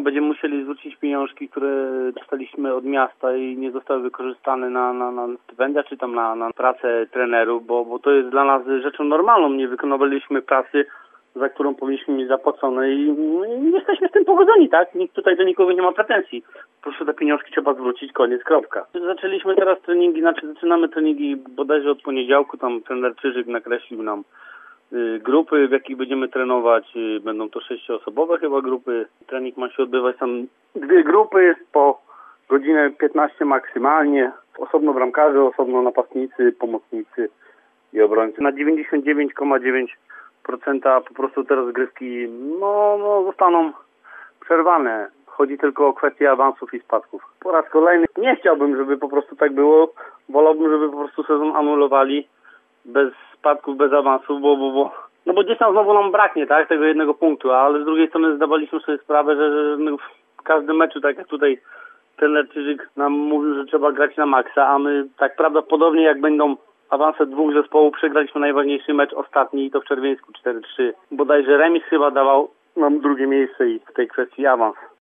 będziemy musieli zwrócić pieniążki, które dostaliśmy od miasta i nie zostały wykorzystane na stypendia, czy tam na pracę trenerów, bo to jest dla nas rzeczą normalną. Nie wykonywaliśmy pracy, za którą powinniśmy mieć zapłacone i jesteśmy z tym pogodzeni, tak? Nikt tutaj do nikogo nie ma pretensji. Po prostu te pieniążki trzeba zwrócić, koniec, kropka. Zaczęliśmy teraz treningi, zaczynamy treningi bodajże od poniedziałku, tam trener Czyżyk nakreślił nam grupy, w jakich będziemy trenować. Będą to 6-osobowe chyba grupy. Trening ma się odbywać tam 2 grupy po godzinę 15 maksymalnie. Osobno bramkarze, osobno napastnicy, pomocnicy i obrońcy. Na 99,9% po prostu te rozgrywki zostaną przerwane. Chodzi tylko o kwestię awansów i spadków. Po raz kolejny nie chciałbym, żeby po prostu tak było. Wolałbym, żeby po prostu sezon anulowali bez spadków, bez awansów, bo gdzieś tam znowu nam braknie, tak, tego 1 punktu, ale z drugiej strony zdawaliśmy sobie sprawę, że w każdym meczu, tak jak tutaj trener Czyżyk nam mówił, że trzeba grać na maksa, a my tak prawdopodobnie jak będą awanse 2 zespołów, przegraliśmy najważniejszy mecz ostatni i to w Czerwieńsku 4-3. Bodajże remis chyba dawał nam 2. miejsce i w tej kwestii awans.